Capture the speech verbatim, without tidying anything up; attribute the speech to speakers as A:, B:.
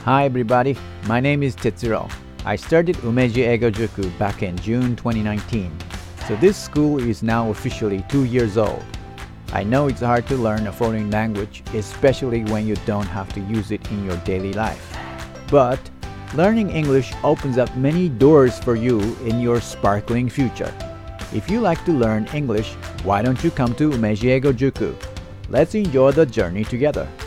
A: Hi everybody, my name is Tetsuro. I started Umeji Eigo Juku back in June twenty nineteen, so this school is now officially two years old. I know it's hard to learn a foreign language, especially when you don't have to use it in your daily life. But learning English opens up many doors for you in your sparkling future. If you like to learn English, why don't you come to Umeji Eigo Juku? Let's enjoy the journey together.